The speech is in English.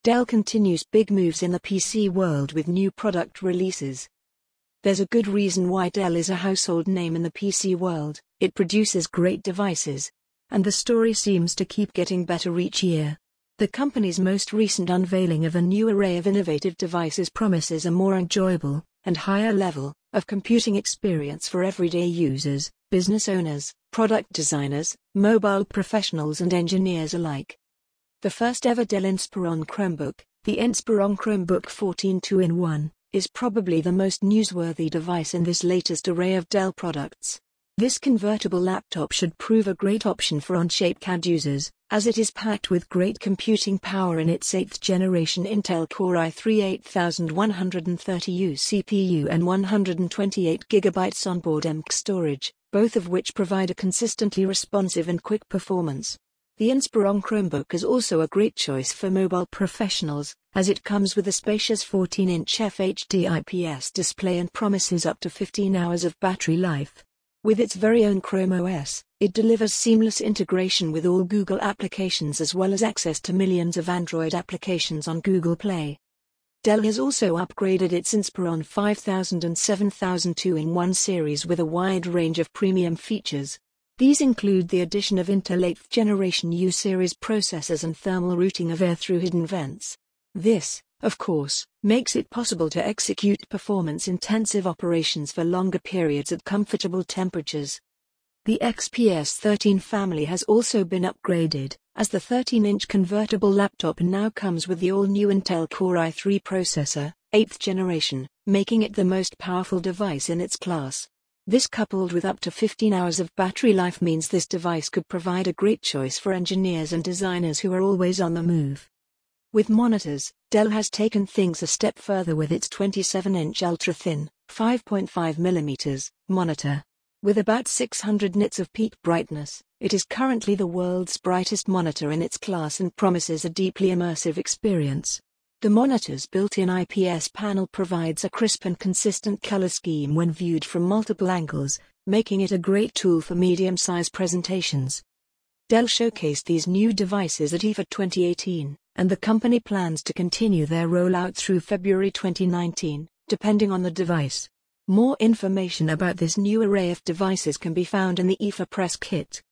Dell continues big moves in the PC world with new product releases. There's a good reason why Dell is a household name in the PC world. It produces great devices. And the story seems to keep getting better each year. The company's most recent unveiling of a new array of innovative devices promises a more enjoyable and higher level of computing experience for everyday users, business owners, product designers, mobile professionals and engineers alike. The first ever Dell Inspiron Chromebook, the Inspiron Chromebook 14 2-in-1, is probably the most newsworthy device in this latest array of Dell products. This convertible laptop should prove a great option for on-chip CAD users, as it is packed with great computing power in its 8th generation Intel Core i3 8130U CPU and 128GB onboard EMC storage, both of which provide a consistently responsive and quick performance. The Inspiron Chromebook is also a great choice for mobile professionals, as it comes with a spacious 14-inch FHD IPS display and promises up to 15 hours of battery life. With its very own Chrome OS, it delivers seamless integration with all Google applications as well as access to millions of Android applications on Google Play. Dell has also upgraded its Inspiron 5000 and 7000 2-in-1 series with a wide range of premium features. These include the addition of Intel 8th generation U-series processors and thermal routing of air through hidden vents. This, of course, makes it possible to execute performance-intensive operations for longer periods at comfortable temperatures. The XPS 13 family has also been upgraded, as the 13-inch convertible laptop now comes with the all-new Intel Core i3 processor, 8th generation, making it the most powerful device in its class. This coupled with up to 15 hours of battery life means this device could provide a great choice for engineers and designers who are always on the move. With monitors, Dell has taken things a step further with its 27-inch ultra-thin, 5.5mm, monitor. With about 600 nits of peak brightness, it is currently the world's brightest monitor in its class and promises a deeply immersive experience. The monitor's built-in IPS panel provides a crisp and consistent color scheme when viewed from multiple angles, making it a great tool for medium-sized presentations. Dell showcased these new devices at IFA 2018, and the company plans to continue their rollout through February 2019, depending on the device. More information about this new array of devices can be found in the IFA press kit.